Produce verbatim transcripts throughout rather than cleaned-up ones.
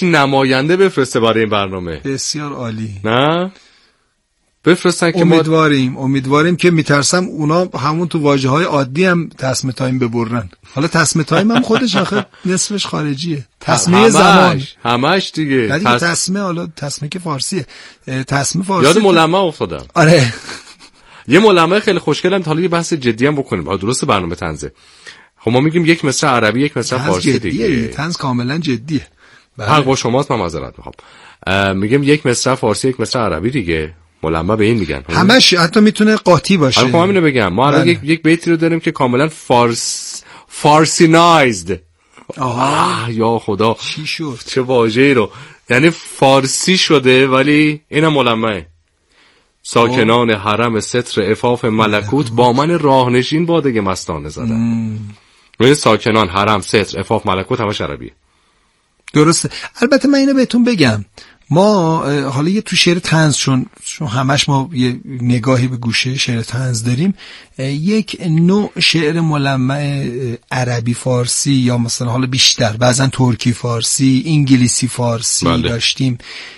نماینده بفرسته برای این برنامه. بسیار عالی. نه بفرستن که امیدواریم ما... امیدواریم که میترسم اونا همون تو واژه‌های عادی هم تسمه تایم ببرن. حالا تسمه تایم هم خودش آخه نصفش خارجیه. تسمه همش. زمان همش دیگه. تس... تسمه حالا تسمه که فارسیه. تسمه فارسی. یاد ملمع افتادم. آره. یه ملمع خیلی خوشگلم. حالا یه بحث جدی هم بکنیم. آ درست برنامه طنزه. خب ما میگیم یک مصرع عربی یک مصرع فارسی دیگه. طنز کاملا جدیه. حق با شماست، من معذرت میخوام. میگم یک مصرع فارسی یک مصرع عربی دیگه. ملمع به این میگن. همش حتی میتونه قاطی باشه. آره همینو بگم. ما الان یک یک بیتی رو داریم که کاملا فارس فارسینایزد. آه یا خدا چی شد؟ چه واژه‌ای رو، یعنی فارسی شده ولی اینم ملمعه. ساکنان حرم ستر عفاف ملکوت با من راهنشین بادگه مستانه زدن. روی ساکنان حرم ستر عفاف ملکوت همش عربیه. درسته. البته من اینو بهتون بگم، ما حالا یه تو شعر طنز چون چون همش ما یه نگاهی به گوشه شعر طنز داریم، یک نوع شعر ملمع عربی فارسی یا مثلا حالا بیشتر بعضن ترکی فارسی انگلیسی فارسی بله. داشتیم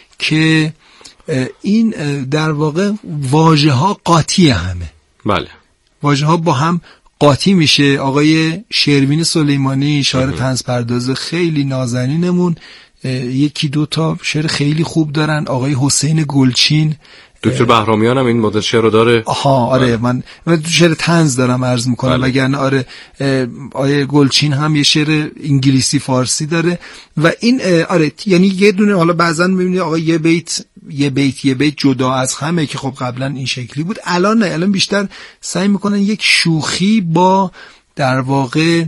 که این در واقع واژه ها قاطی همه. بله. واژه ها با هم قاطی میشه. آقای شروین سلیمانی شاعر طنز پرداز خیلی نازنینمون یکی دو تا شعر خیلی خوب دارن. آقای حسین گلچین، دکتر بهرامیان هم این مدل شعر رو داره. آها آره بله. من من تو شعر طنز دارم عرض میکنم بله. وگرنه آره آقای گلچین هم یه شعر انگلیسی فارسی داره و این آره یعنی یه دونه حالا بعضن میبینی آقا یه بیت یه بیت یه بیت جدا از همه که خب قبلا این شکلی بود، الان نه، الان بیشتر سعی میکنن یک شوخی با در واقع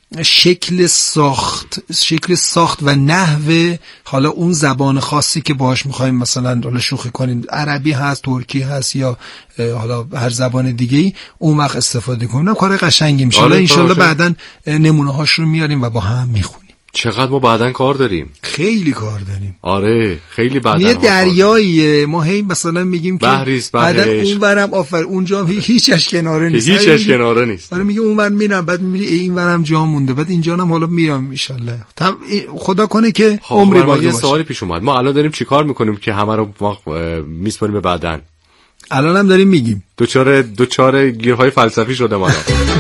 شکل ساخت شکل ساخت و نحوه حالا اون زبان خاصی که باهاش می‌خوایم مثلا حالا شوخی کنیم، عربی هست، ترکی هست یا حالا هر زبان دیگه‌ای، اون وقت استفاده کنیم. کار قشنگی میشه. حالا ان شاءالله بعداً نمونه‌هاش رو میاریم و با هم میخونیم. چقدر ما بعدن کار داریم، خیلی کار داریم. آره خیلی بعدن یه دریاییه، ما هی مثلا میگیم که بعدن اون برم آفر اونجا هیچش کناره نیست، هیچش کناره نیست. آره میگه اون ور میرم، بعد میگه این ورم جا مونده، بعد اینجا هم حالا میام ان شاء الله. خدا کنه که عمری باقی باشه. یه سوالی پیش اومد، ما الان داریم چیکار میکنیم که همه رو میسپاریم به بعدن؟ الان هم داریم میگیم دوچاره دوچاره گیرهای فلسفی شده ما.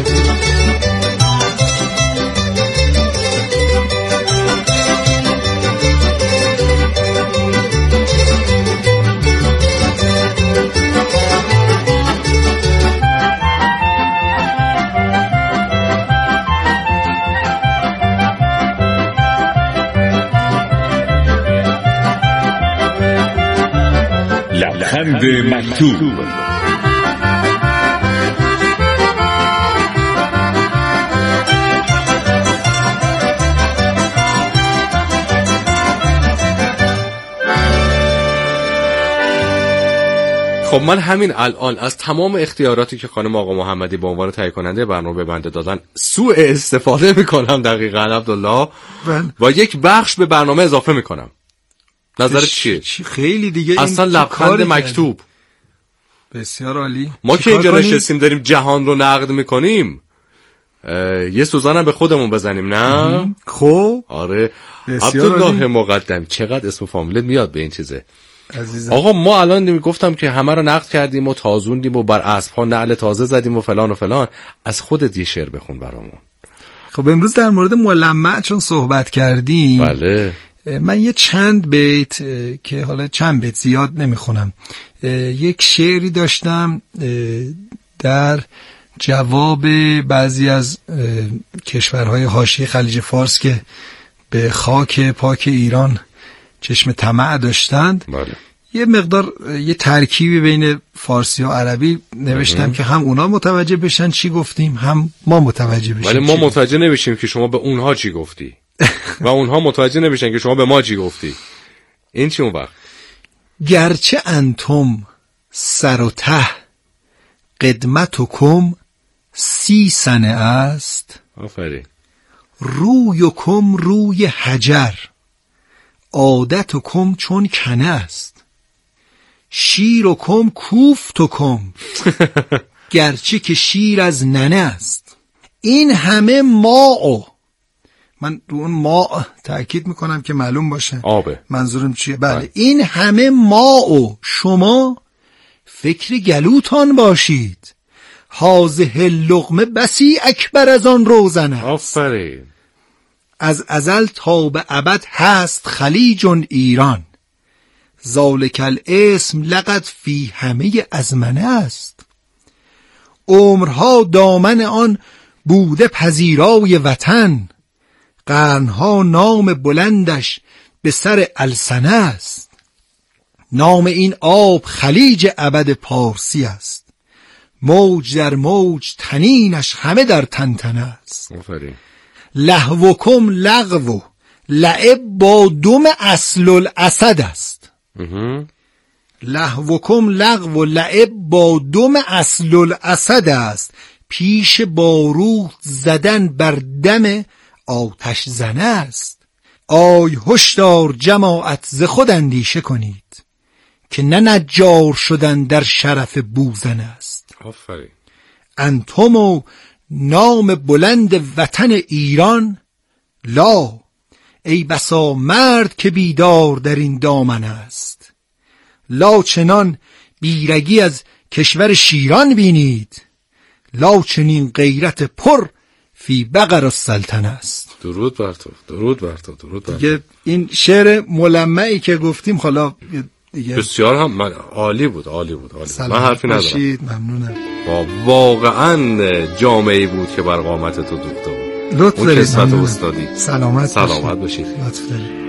لبخند مکتوب. خب من همین الان از تمام اختیاراتی که خانم آقا محمدی به عنوان تهیه کننده برنامه به بنده دادن سوء استفاده میکنم دقیقاً عبدالله و یک بخش به برنامه اضافه میکنم. نظرت چیه؟ خیلی دیگه اصلا لبخند مکتوب. بسیار عالی. ما که اینجا نشستیم داریم جهان رو نقد میکنیم، یه سوزانم به خودمون بزنیم نه؟ خب آره عبدالله مقدم، چقدر اسم فامیلت میاد به این چیزه عزیزم. آقا ما الان میگفتم که همه رو نقد کردیم و تازوندیم و بر اسب‌ها نعل تازه زدیم و فلان و فلان، از خودت یه شعر بخون برامون. خب امروز در مورد ملمع چون صحبت کردیم، بله من یه چند بیت که حالا چند بیت زیاد نمیخونم، یک شعری داشتم در جواب بعضی از کشورهای حاشیه خلیج فارس که به خاک پاک ایران چشم طمع داشتند. بله. یه مقدار یه ترکیبی بین فارسی و عربی نوشتم اه. که هم اونا متوجه بشن چی گفتیم، هم ما متوجه بشیم. ولی ما متوجه نمیشیم که شما به اونها چی گفتی و اونها متوجه نمیشن که شما به ما چی گفتی. این چی اون وقت؟ گرچه انتم سر و ته قدمتکم سی سنه است، آفرین، رویکم روی حجر عادتکم چون کنه است، شیرکم کوفتکم گرچه که شیر از ننه است. این همه ما و من رو اون ماء تأکید میکنم که معلوم باشه آبه. منظورم چیه. بله, بله. این همه ماء و شما فکر گلوتان باشید، حاضه لقمه بسی اکبر از آن روزن است. آفرین. از ازل تا به ابد هست خلیج ایران، ذالک الاسم لقد فی همه ازمنه است. عمرها دامن آن بوده پذیرای وطن، قرنها نام بلندش به سر السنه است. نام این آب خلیج ابد پارسی است، موج در موج تنینش همه در تنتنه است. آفرین. لهوکم لغو لعب با دم اصل الاسد است. لهوکم لغو لعب با دم اصل الاسد است، پیش باروت زدن بر دم آتش زنه است. آی هشدار جماعت ز خود اندیشه کنید، که نه نجار شدن در شرف بوزن است. آفرین. انتم و نام بلند وطن ایران لا، ای بسا مرد که بیدار در این دامن است. لا چنان بیرگی از کشور شیران بینید، لا چنین غیرت پر فی بقر السلطنه است. درود بر تو، درود بر تو، درود بر دیگه این شعر ملمعی که گفتیم حالا دیگه بسیار هم من عالی بود، عالی بود، عالی بود. من حرفی ندارم. ممنونم. با واقعا جامعی بود که بر قامت تو دوخته بود. لطف اون کسفت استادی. سلامت سلامت باشید. لطف دارید.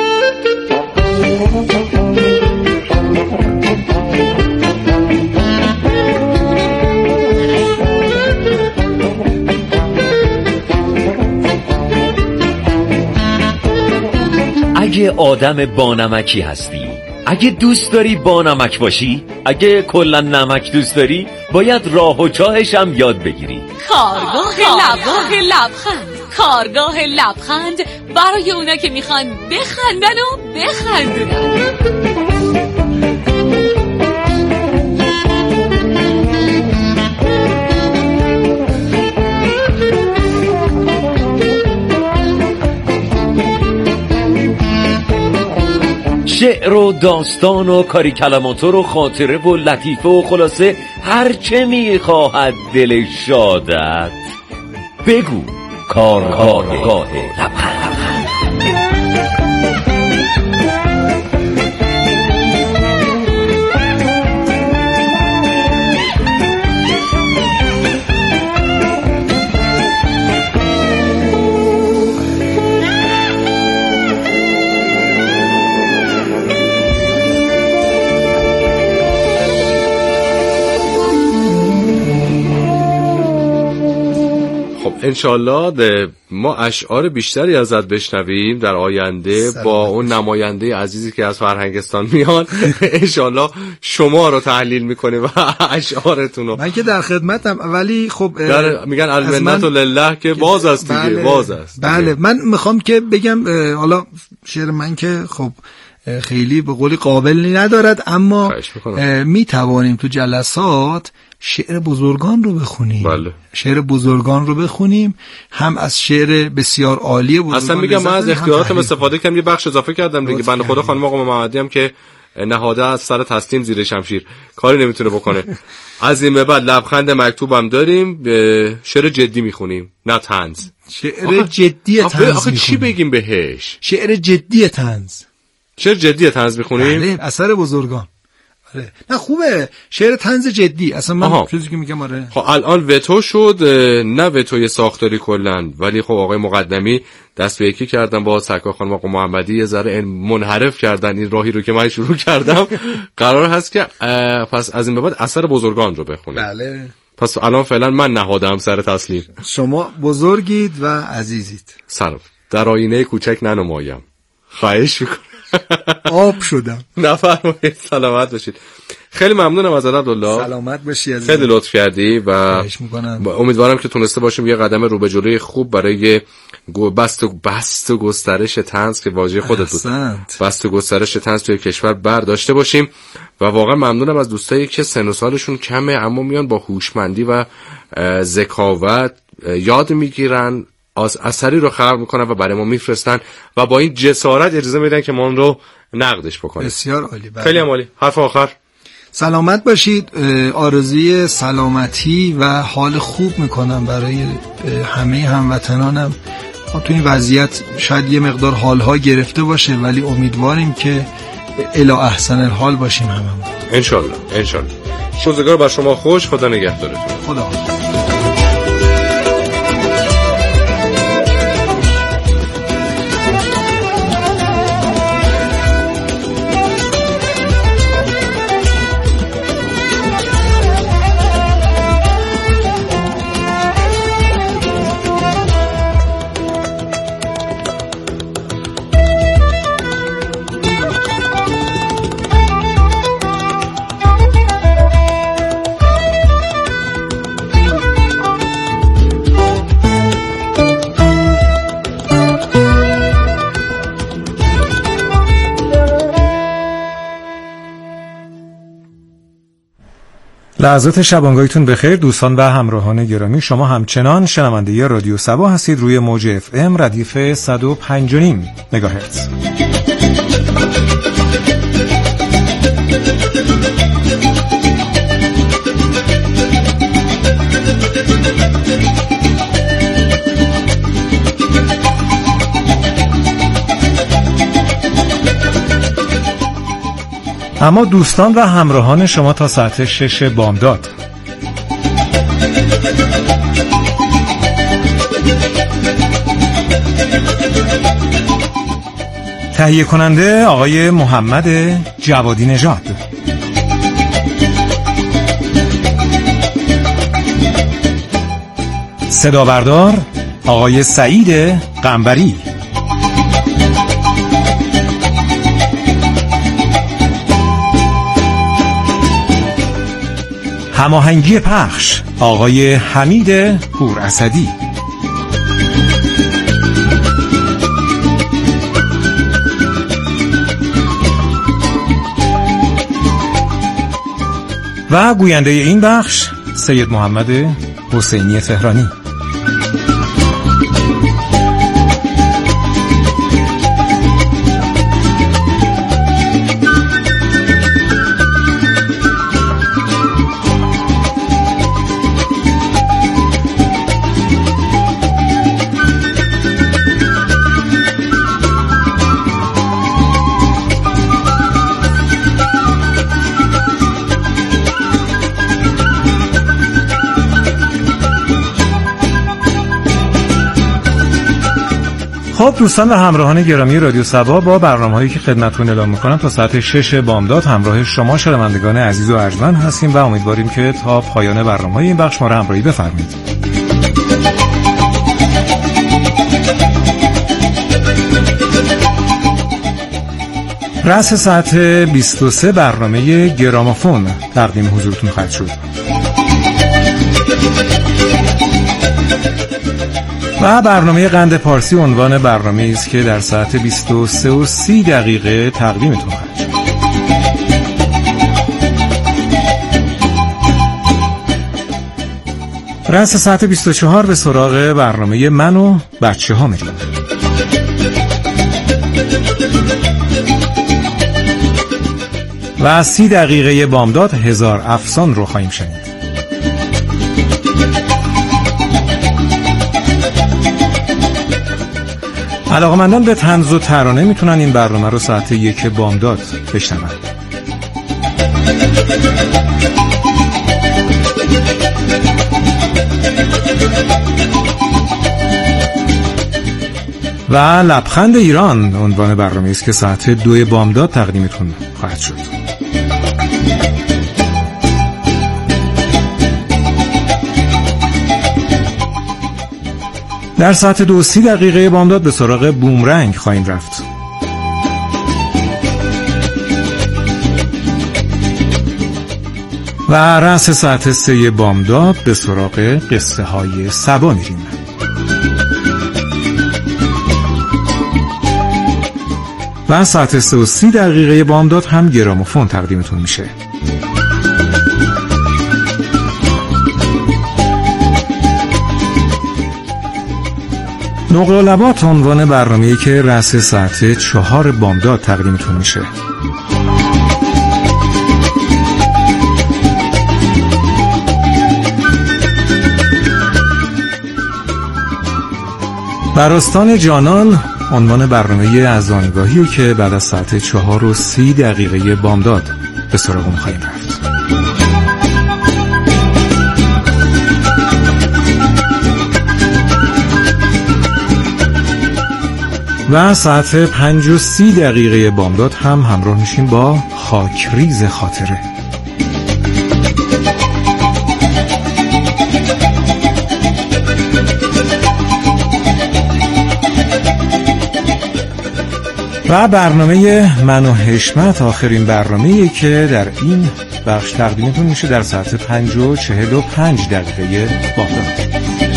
اگه آدم بانمکی هستی، اگه دوست داری بانمک باشی، اگه کلا نمک دوست داری، باید راه و چاهش هم یاد بگیری. کارگاه لبخند لبخند کارگاه لبخند برای اونا که میخوان بخندن و بخندونن. شعر و داستان و کاری کلمات و خاطره و لطیفه و خلاصه هر چه میخواهد دل شادت بگو. کارگاه لبخند. انشالله ما اشعار بیشتری ازت بشنویم در آینده با اون نماینده عزیزی که از فرهنگستان میان. انشالله شما رو تحلیل میکنه و اشعارتون رو. من که در خدمتم، ولی خب میگن المنت لله که باز است دیگه. بله باز است. بله من میخوام که بگم حالا شعر من که خب خیلی به قولی قابلی ندارد، اما میتوانیم تو جلسات شعر بزرگان رو بخونیم. بله. شعر بزرگان رو بخونیم، هم از شعر بسیار عالی بزرگان. اصلا میگم من از اختیاراتم استفاده کردم، یه بخش اضافه کردم دیگه. بنده خدا خانم آقا محمدی هم که نهاده از سر تسلیم زیر شمشیر کاری نمیتونه بکنه. از این به بعد لبخند مکتوبم داریم، شعر جدی میخونیم نه طنز. شعر جدی طنز میخونیم. آخه چی بگیم بهش؟ شعر جدی طنز. شعر جدی طنز میخونیم؟ بله، اثر بزرگان. آره. نه خوبه شعر طنز جدی. اصلا من چیزی که میگم آره. خب الان وتو شد، نه وتوی ساختاری کلن، ولی خب آقای مقدمی دست به یکی کردن با سرکار خانم آقا محمدی، یه ذره منحرف کردن این راهی رو که من شروع کردم. قرار هست که پس از این به بعد اثر بزرگان رو بخونیم. بله. پس الان فعلا من نهادم سر تسلیم. شما بزرگید و عزیزید. سر در آینه کوچک ننمایم. خواهش میکنم. آب شدم. نفرمایید. سلامت باشید. خیلی ممنونم از عبدالله. سلامت باشی عزیزم. خیلی لطف کردی و امیدوارم که تونسته باشیم یه قدم رو به جلوی خوب برای بست و بست و گسترش طنز که واژه خودت بود، بست و گسترش طنز توی کشور برداشته باشیم. و واقعا ممنونم از دوستایی که سن و سالشون کمه اما میان با هوشمندی و ذکاوت یاد میگیرن، از اثری رو خلق میکنن و برای ما میفرستن و با این جسارت اجازه میدن که ما اون رو نقدش بکنیم. بسیار عالی. خیلی عالی. حرف آخر. سلامت باشید. آرزوی سلامتی و حال خوب میکنم برای همه هموطنانم. تو این وضعیت شاید یه مقدار حالها گرفته باشه ولی امیدواریم که الی احسن الحال باشیم هممون. انشالله انشالله. روزگار بر شما خوش. خدا نگهدارتون. خدا حافظ. لحظات شبانگاهیتون بخیر دوستان و همراهان گرامی. شما همچنان شنونده رادیو صبا هستید روی موج اف ام ردیف صد و پنج و نیم مگاهرتز. اما دوستان و همراهان شما تا ساعت شش بامداد تهیه کننده آقای محمد جوادی نژاد، صدا بردار آقای سعید قنبری، هماهنگی پخش آقای حمید پوراسدی، و گوینده این بخش سید محمد حسینی تهرانی. خب دوستان و همراهان گرامی رادیو صبا، با برنامه‌هایی که خدمتتون اعلام می‌کنم تا ساعت شش بامداد همراه شما شنوندگان عزیز و ارجمند هستیم و امیدواریم که تا پایان برنامه‌های این بخش ما را همراهی بفرمایید. رأس ساعت بیست و سه برنامه گرامافون تقدیم حضورتون خواهد شد و برنامه قند پارسی عنوان برنامه است که در ساعت بیست و سه و سی دقیقه تقدیمتون خواهد شد. رأس ساعت بیست و چهار به سراغ برنامه من و بچه ها میریم و سی دقیقه بامداد هزار افسان رو خواهیم شنید. علاقه‌مندان به طنز و ترانه میتونن این برنامه رو ساعت یک بامداد بشنون. و لبخند ایران عنوان برنامه است که ساعت دو بامداد تقدیمتون خواهد شد. در ساعت دو سی دقیقه بامداد به سراغ بومرنگ خواهیم رفت و رأس ساعت سه بامداد به سراغ قصه های صبا میریم و ساعت سه و سی دقیقه بامداد هم گرامافون تقدیمتون میشه. نقل و لبات عنوان برنامه‌ای که رأس ساعت چهار بامداد تقدیمتون میشه. برستان جانان عنوان برنامه از آنگاهی که بعد از ساعت چهار و سی دقیقه بامداد به سراغ اون خواهیم رفت. و ساعت پنج و سی دقیقه بامداد هم همراه میشیم با خاکریز خاطره. و برنامه من و حشمت آخرین برنامه‌ای که در این بخش تقدیمتون میشه در ساعت پنج و چهل و پنج دقیقه بامداد.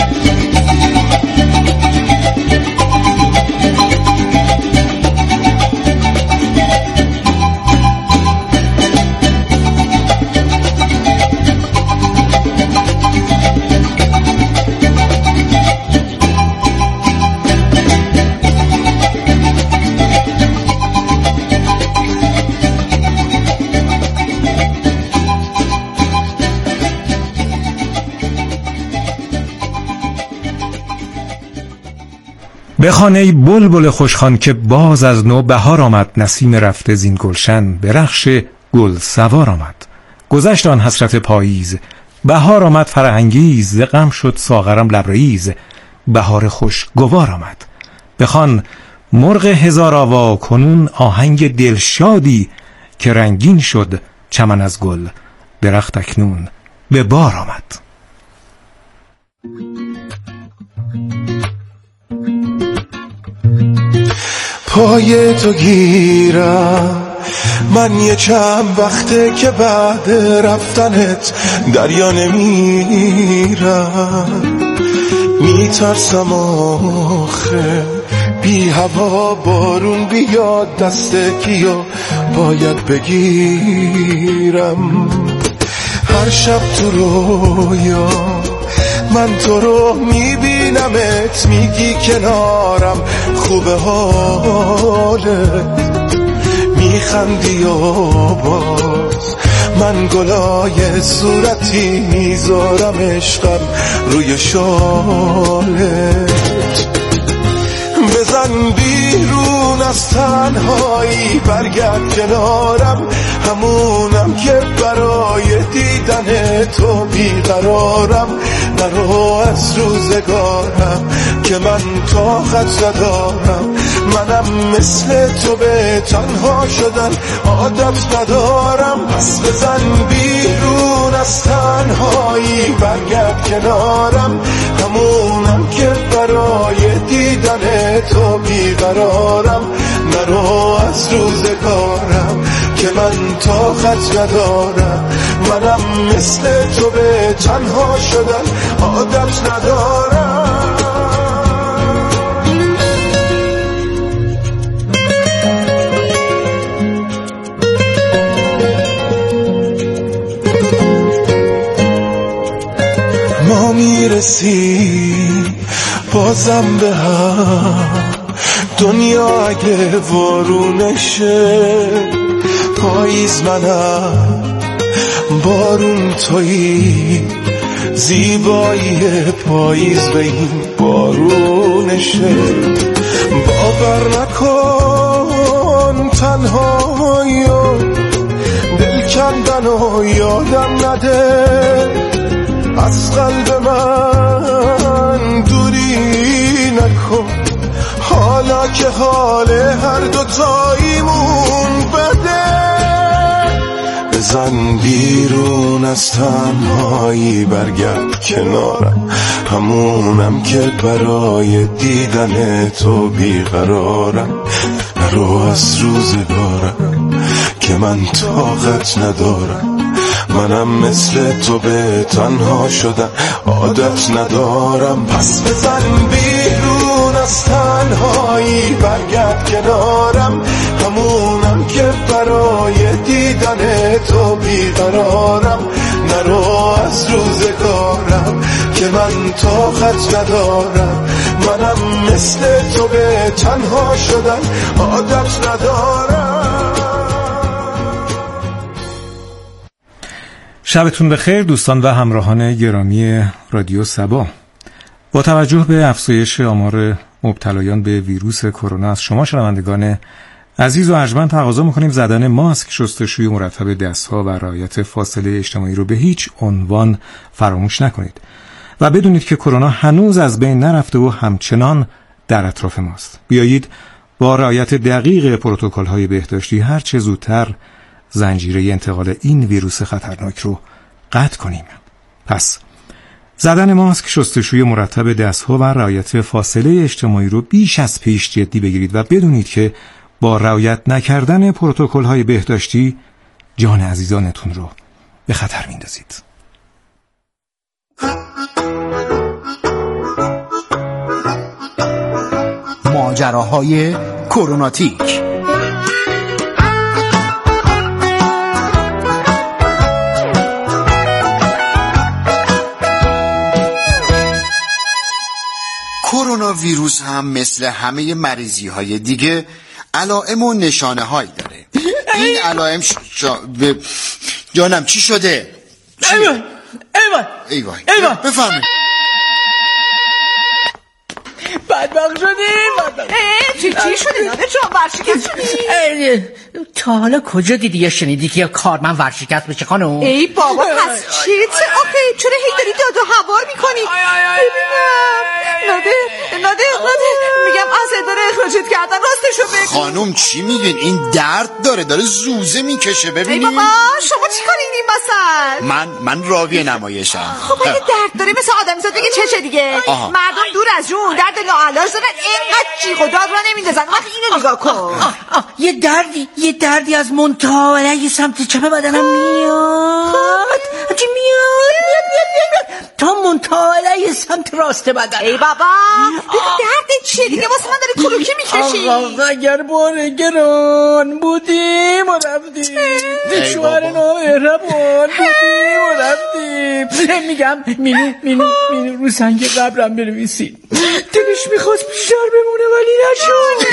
بخوان ای بلبل خوشخوان که باز از نو بهار آمد، نسیم رفته زین گلشن به رخش گل سوار آمد. گذشت آن حسرت پاییز، بهار آمد فرهنگیز، ز غم شد ساغرم لبریز، بهار خوش گوار آمد. بخوان مرغ هزار آوا کنون آهنگ دلشادی، که رنگین شد چمن از گل درخت اکنون به بار آمد. پای تو گیرم من یه چند وقته که بعد رفتنت دریا نمیرم، میترسم آخه بی هوا بارون بیاد دست کیو باید بگیرم. هر شب تو رویا من تو رو میبینمت، میگی کنارم خوبه حالت، میخندی و باز من گلای صورتی میذارم عشقم روی شالت. بزن بیرون از تنهایی برگرد کنارم، همونم که برای دیدن تو بیقرارم. نرو از روزگارم که من طاقت ندارم، منم مثل تو به تنها شدن عادت ندارم. پس بزن بیرون از تنهایی برگرد کنارم، همونم که برای دیدن تو بیقرارم. نرو از روزگارم که من طاقت ندارم، منم مثل تو به تنها شدن عادت ندارم. ما میرسیم بازم به هم، دنیا اگه وارونشه، پاییز منم بارون تویی، زیبایی پاییز به این بارونشه. باور نکن تنهایی و دل کندن و یادم نده، از قلب من دوری نکن، حالا که حال هر دوتاییمون بده. بزن بیرون از تنهایی برگرد کنارم، همونم که برای دیدن تو بیقرارم. نرو از روزگارم که من طاقت ندارم، منم مثل تو به تنها شدن عادت ندارم. پس بزن بیرون از تنهایی برگرد کنارم، همونم که برای دیدن تو بیقرارم. نرو از از روزگارم که من طاقت ندارم. منم مثل تو به تنها شدن عادت ندارم. شبتون بخیر دوستان و همراهان گرامی رادیو صبا. با توجه به افزایش آمار مبتلایان به ویروس کرونا از شما شنوندگان عزیز و ارجمند تقاضا می‌کنیم زدن ماسک، شستشوی مرتب دست‌ها و رعایت فاصله اجتماعی رو به هیچ عنوان فراموش نکنید و بدونید که کرونا هنوز از بین نرفته و همچنان در اطراف ماست. بیایید با رعایت دقیق پروتکل‌های بهداشتی هر چه زودتر زنجیره انتقال این ویروس خطرناک رو قطع کنیم. پس زدن ماسک، شستشوی مرتب دست‌ها و رعایت فاصله اجتماعی رو بیش از پیش جدی بگیرید و بدونید که با رعایت نکردن پروتکل‌های بهداشتی جان عزیزانتون رو به خطر میندازید. ماجراهای کروناتیک. کرونا ویروس هم مثل همه مریضی های دیگه علائم و نشانه هایی داره. این علائم ش... شا... ب... جانم چی شده؟ ایوان ایوان ایوان ایوان بفرمایید. بدبخت شدیم. چی چی شده؟ ناده چون ورشکست شدی؟ تا حالا کجا دیدی یا شنیدی که کارمند ورشکست بشه خانم؟ ای بابا پس چی؟ آخه چرا هی داری داد و هوار میکنی؟ ببینم ناده ناده ناده میگم اصلا داره اخراجت کردن راستشو بگو. خانم چی میگین؟ این درد داره داره زوزه میکشه ببینید. ای بابا شما چی کنین این بسن؟ من من راوی نمایشم. خب اگه درد داره مثل آدمیزاد دیگه چشه دیگه؟ آها. مردم دور از جون درد لاعلاج دارن اینقدر جیغ و داد را نمیندازن. وقتی اینو نگاه کن. آه آه یه دردی یه دردی از منطقه سمت چپ بدنم میاد. چی میاد؟ میاد میاد میاد تا منطقه سمت راست بدنم. ای بابا درد چیه دیگه واسه من داری کلوکی میکشی؟ آقا اگر باره گران بودیم و رفتیم شوهر نامهربان بودیم و رفتیم. میگم مینو مینو مینو رو سنگ قبرم بنویسیم. دلش میخواست بیشتر بمونه ولی نشد.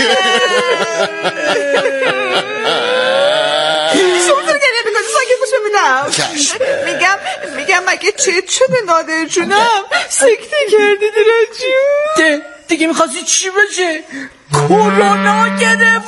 شما تو گریه میکنی ساکت باش ببینم. میگم میگم مگه چت شده نادر جونم؟ سکته کردی دیران جون؟ دیگه میخواستی چی بشه؟ کرونا گرفت.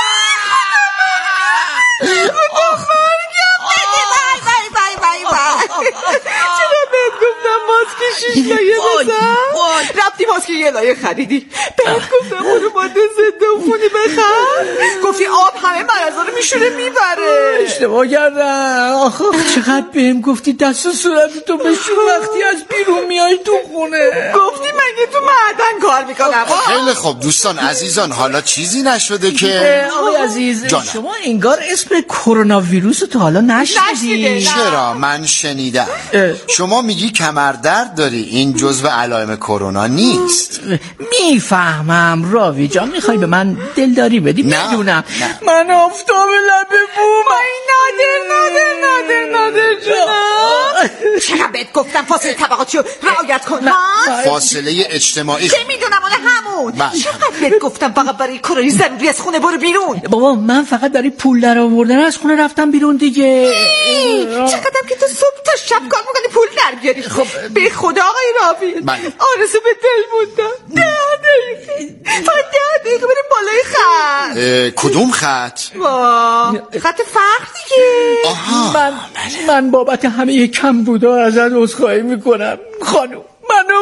چرا بهت گفتم ماسک شیش لایه بزن؟ رفتی ماسک یه لایه خریدی. بهت گفتم برو ماده ضد عفونی بخر. گفتی آب همه مرضا رو میشوره میبره. اشتباه کردم. آخه چقدر بهم گفتی دست و صورتتو بشور وقتی از بیرون میای تو خونه. گفتی مگه تو معدن کار میکنم؟ خیلی خوب دوستان عزیزان حالا چیزی نشده که آقای عزیز جانم. شما انگار اسم کرونا ویروس تو حالا نشنیدی. چرا من شنیدم. شما میگی کمردرد داری، این جزو علائم کرونا نیست. میفهمم راوی جان میخوای به من دلداری بدی؟ بدونم من آفتاب لب بوم. ای نادر نادر نادر نادر جونم چرا بهت گفتم فاصله طبقاتی رو رعایت کن. فاصله اجتماعی چه میدونم اون همون. چقدر بهت گفتم فقط برای کارای ضروری از خونه برو بیرون. بابا من فقط برای پول در آوردن از خونه رفتم بیرون دیگه. چقدرم که تو صبح تا شب کار میکنی پول در بیاری. خب به خدا آقای راوی آرزو به دل موندم. ده دقیقه فقط ده دقیقه بریم بالای خط. کدوم خط؟ خط فقر دیگه. آها من من بابت همه کم بودا ازت عذرخواهی میکنم خانم. منو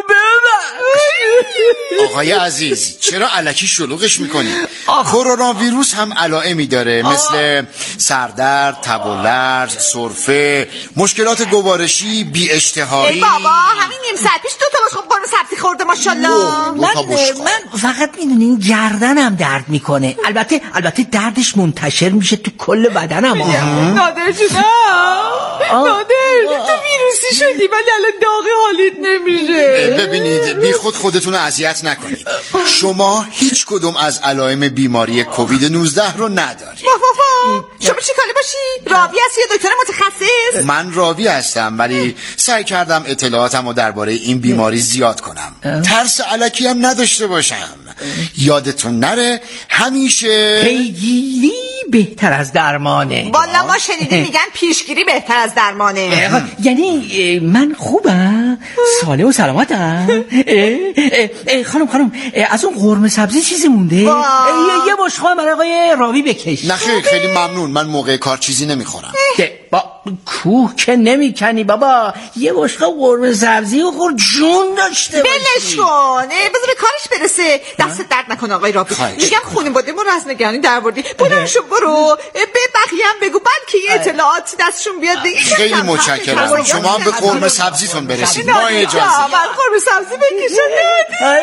ببخش. آقای عزیز چرا الکی شلوغش میکنی؟ کرونا ویروس هم علائمی داره مثل سردرد، تب و لرز، سرفه، مشکلات گوارشی، بی اشتهایی. ای بابا همین نیم ساعت پیش دو تا بشقاب قرمه سبزی خورده ماشاءالله. من من فقط میدونین گردنم درد میکنه. البته البته دردش منتشر میشه تو کل بدنم. نادر جونم نادر تو ویروسی شدی ولی الان داغی حالیت نمیشه. ببینید بی خود خودتون رو اذیت نکنید. شما هیچ کدوم از علائم بیماری کووید نوزده رو ندارید. بابا شما چی کاری باشی؟ راوی هستی یا دکتر متخصص؟ من راوی هستم ولی سعی کردم اطلاعاتم رو درباره این بیماری زیاد کنم. ترس الکی هم نداشته باشم. یادتون نره همیشه پیگیری بهتر از درمانه. والا ما شنیدیم میگن پیشگیری بهتر از درمانه. یعنی من خوبم سالم و سلامتم. خانم خانم از اون قرمه سبزی چیزی مونده؟ یه بشقاب برای آقای راوی بکش. نه خیلی خیلی ممنون. من موقع کار چیزی نمیخورم. با کوه که نمیکنی بابا. یه بشقاب قرمه سبزی و خور جون داشته باشی. بلش کن بذار به کارش برسه. دست درد نکن آقای راوی. میگم خانواده‌مون رو از نگرانی دربردی. بلنشو برو به بقیه هم بگو بلکه یه اطلاعاتی دستشون بیاد بگی. خیلی متشکرم. شما هم به قرمه سبزیتون برسید. ما اجازه من قرمه سبزی بکشم.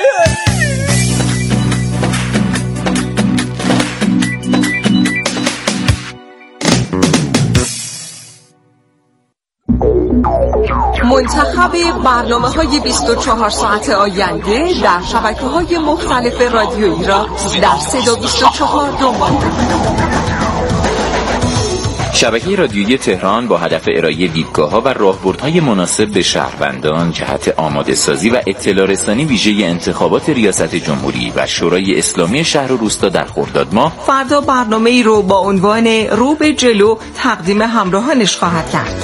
منتخب برنامه‌های بیست و چهار ساعت آینده در شبکه‌های مختلف رادیویی را در صدا بیست و چهار دنبال کنید. شبکه رادیویی تهران با هدف ارائه دیدگاه‌ها و راهبردهای مناسب به شهروندان جهت آماده‌سازی و اطلاع رسانی ویژه انتخابات ریاست جمهوری و شورای اسلامی شهر و روستا در خرداد ماه فردا برنامه‌ای رو با عنوان رو به جلو تقدیم همراهانش خواهد کرد.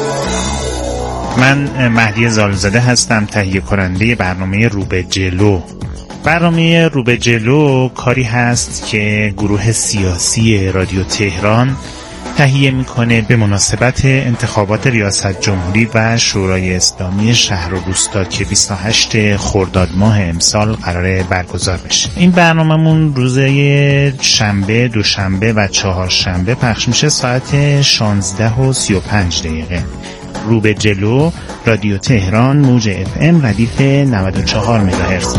من مهدی زالزاده هستم، تهیه کننده برنامه رو به جلو. برنامه رو به جلو کاری هست که گروه سیاسی رادیو تهران تهیه میکنه به مناسبت انتخابات ریاست جمهوری و شورای اسلامی شهر و روستا که بیست و هشتم خرداد ماه امسال قراره برگزار بشه. این برنامه‌مون روز شنبه، دوشنبه و چهارشنبه پخش میشه ساعت شانزده و سی و پنج دقیقه. رو به جلو، رادیو تهران، موج اف ام ردیف نود و چهار مگاهرتز.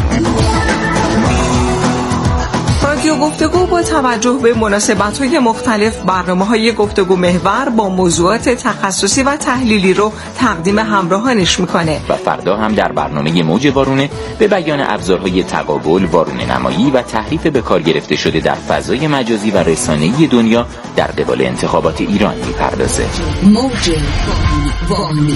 رادیو گفتگو با توجه به مناسبت‌های مختلف برنامه‌های گفتگو محور با موضوعات تخصصی و تحلیلی رو تقدیم همراهانش میکنه و فردا هم در برنامه موج وارونه به بیان ابزارهای تقابل، وارونه نمایی و تحریف به کار گرفته شده در فضای مجازی و رسانه‌ای دنیا در قبال انتخابات ایران میپردازه. موج وارونه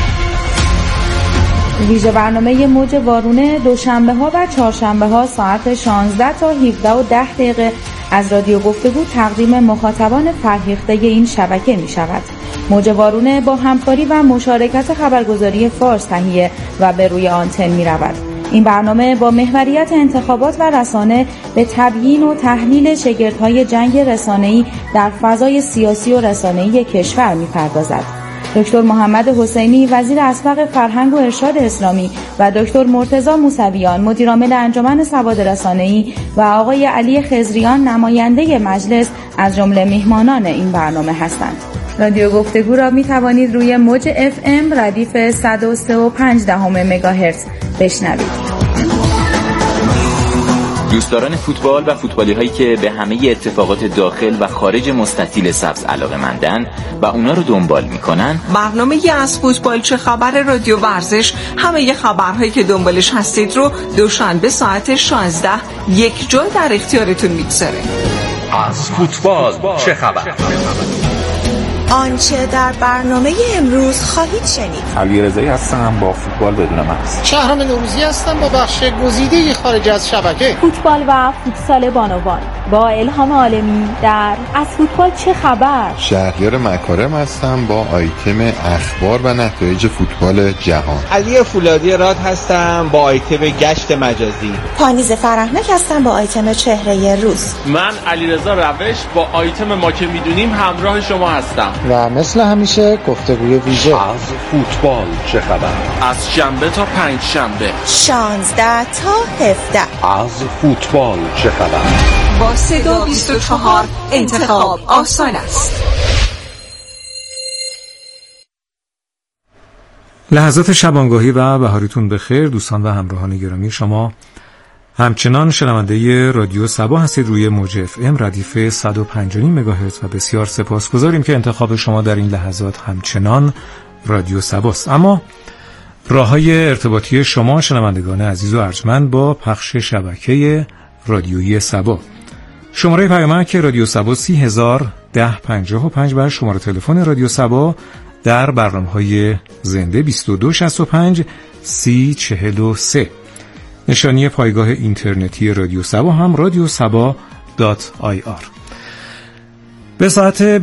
ویژه برنامه موج وارونه دوشنبه ها و چهارشنبه ها ساعت شانزده تا هفده و ده دقیقه از رادیو گفتگو تقدیم مخاطبان فرهیخته این شبکه می شود. موج وارونه با همکاری و مشارکت خبرگزاری فارس تهیه و به روی آنتن می رود. این برنامه با محوریت انتخابات و رسانه به تبیین و تحلیل شگردهای جنگ رسانه‌ای در فضای سیاسی و رسانه‌ای کشور می پردازد. دکتر محمد حسینی وزیر اسبق فرهنگ و ارشاد اسلامی و دکتر مرتضی موسویان مدیر عامل انجمن سواد رسانه‌ای و آقای علی خضریان نماینده مجلس از جمله میهمانان این برنامه هستند. رادیو گفتگو را می توانید روی موج اف ام ردیف صد و سه و پنج دهم مگاهرتز بشنوید. دوستداران فوتبال و فوتبالی هایی که به همه اتفاقات داخل و خارج مستطیل سبز علاقه‌مندن و اونا رو دنبال میکنن، برنامه از فوتبال چه خبر رادیو ورزش همه خبرهایی که دنبالش هستید رو دوشنبه ساعت شانزده یک جا در اختیارتون میگذاره. از فوتبال چه خبر؟ آنچه در برنامه امروز خواهید شنید. علیرضایی هستم با فوتبال بدون مغز. شهرام نوروزی هستم با بخش گزیده خارج از شبکه. فوتبال و فوتسال بانوان با الهام عالمی در از فوتبال چه خبر. شهریار مکارم هستم با آیتم اخبار و نتایج فوتبال جهان. علی فولادی راد هستم با آیتم گشت مجازی. پانیز فرهنک هستم با آیتم چهره روز. من علیرضا روش با آیتم ما که میدونیم همراه شما هستم. و مثل همیشه گفتگوی ویژه از فوتبال چه خبر؟ از شنبه تا پنج شنبه شانزده تا هفده از فوتبال چه خبر؟ با صدا بیست و چهار انتخاب آسان است. لحظات شبانگاهی و بهاریتون بخیر دوستان و همراهان گرامی. شما همچنان شنونده رادیو سبا هستید روی موج اف ام ردیف صد و پنج و نیم مگاهرتز و بسیار سپاسگزاریم که انتخاب شما در این لحظات همچنان رادیو سباست. اما راه‌های ارتباطی شما شنوندگان عزیز و ارجمند با پخش شبکه رادیویی سبا: شماره پیامک رادیو سبا سی هزار ده پنجاه و پنج و شماره تلفن رادیو سبا در برنامه‌های زنده بیست و دو شصت و پنج سی چهل و سه. نشانی پایگاه اینترنتی رادیو سبا هم رادیو سبا دات آی آر. به ساعت